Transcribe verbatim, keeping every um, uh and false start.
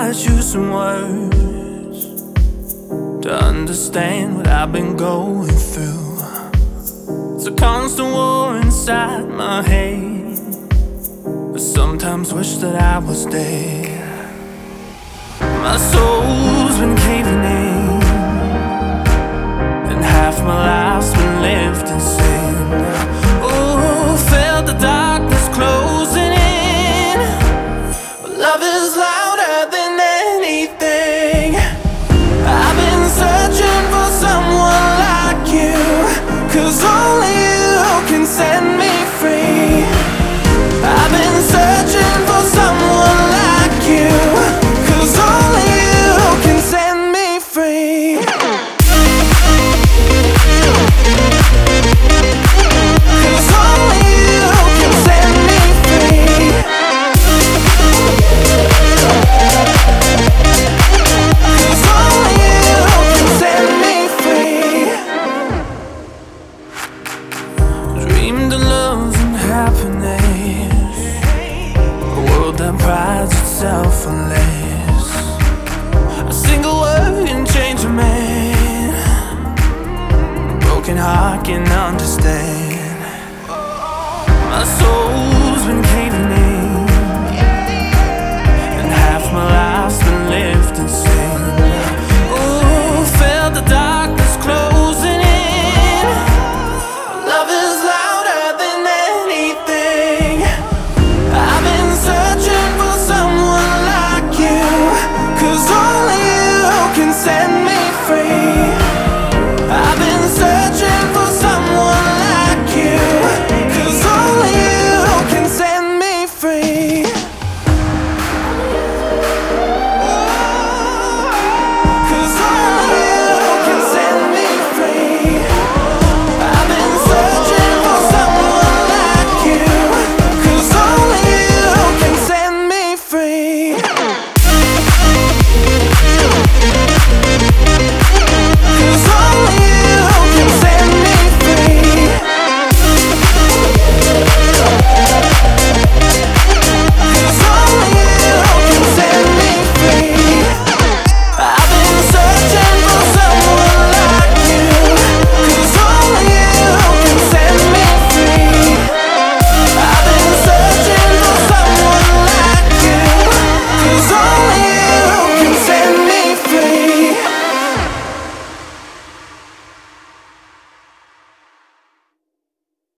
write you some words to understand what I've been going through. It's a constant war inside my head. I sometimes wish that I was dead. My soul's been caving in, and half my life's been lived in sin. Oh, felt the darkness closing in, but love is louder than anything. I've been searching for someone like you, 'cause only you can set me free. I've been searching for someone like you, 'cause only you can set me free. 'Cause only you can set me free. 'Cause only you can set me free. Dreamed of love and happiness, a world that prides itself on less. A single word can change a man, a broken heart can understand. My soul's been caving in, and half my life's been lived in sin.